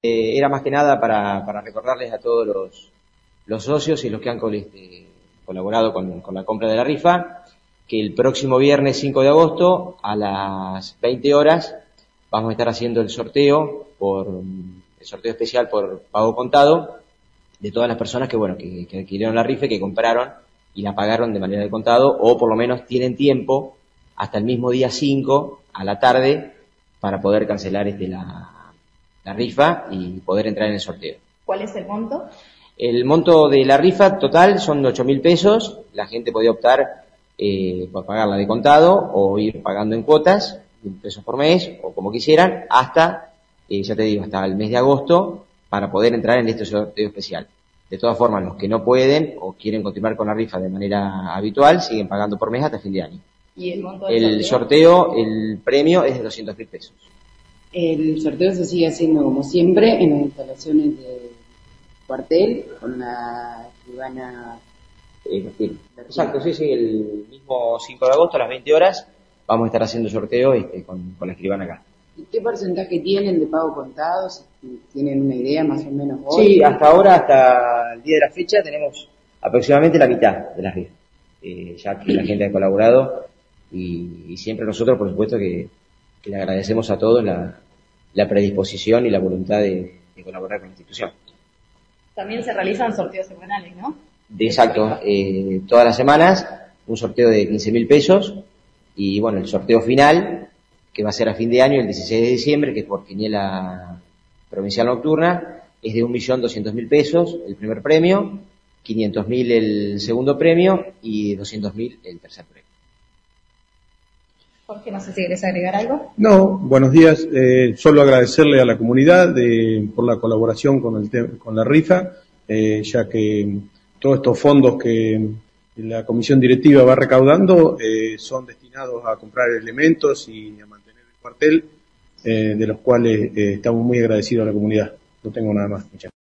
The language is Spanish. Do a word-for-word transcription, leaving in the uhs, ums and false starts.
Eh, era más que nada para, para recordarles a todos los, los socios y los que han col este, colaborado con, con la compra de la rifa, que el próximo viernes cinco de agosto a las veinte horas vamos a estar haciendo el sorteo por el sorteo especial por pago contado de todas las personas que bueno que, que adquirieron la rifa y que compraron y la pagaron de manera de contado, o por lo menos tienen tiempo hasta el mismo día cinco a la tarde para poder cancelar este la, la rifa y poder entrar en el sorteo. ¿Cuál es el monto? El monto de la rifa total son ocho mil pesos. La gente podía optar eh, por pagarla de contado o ir pagando en cuotas, mil pesos por mes o como quisieran, hasta, eh, ya te digo, hasta el mes de agosto para poder entrar en este sorteo especial. De todas formas, los que no pueden o quieren continuar con la rifa de manera habitual siguen pagando por mes hasta fin de año. ¿Y el monto del El sorteo? sorteo, el premio es de doscientos mil pesos. El sorteo se sigue haciendo como siempre en las instalaciones del cuartel con la escribana. Eh, Martín. Exacto, sí, sí, el mismo cinco de agosto a las veinte horas vamos a estar haciendo sorteo este, con, con la escribana acá. ¿Y qué porcentaje tienen de pago contado? Si ¿Tienen una idea más o menos hoy? Sí, hasta ahora, hasta el día de la fecha, tenemos aproximadamente la mitad de las rifas, eh, ya que la gente ha colaborado y, y siempre nosotros, por supuesto, que, que le agradecemos a todos la, la predisposición y la voluntad de, de colaborar con la institución. También se realizan sorteos semanales, ¿no? De exacto, eh, todas las semanas un sorteo de quince mil pesos y bueno, el sorteo final, que va a ser a fin de año, el dieciséis de diciembre, que es por quiniela provincial nocturna, es de un millón doscientos mil pesos el primer premio, quinientos mil el segundo premio y doscientos mil el tercer premio. Jorge, no sé si querés agregar algo. No, buenos días. Eh, solo agradecerle a la comunidad de, por la colaboración con, el con la rifa, eh, ya que todos estos fondos que la comisión directiva va recaudando eh, son destinados a comprar elementos y a mantener el cuartel, eh, de los cuales eh, estamos muy agradecidos a la comunidad. No tengo nada más. Muchas gracias.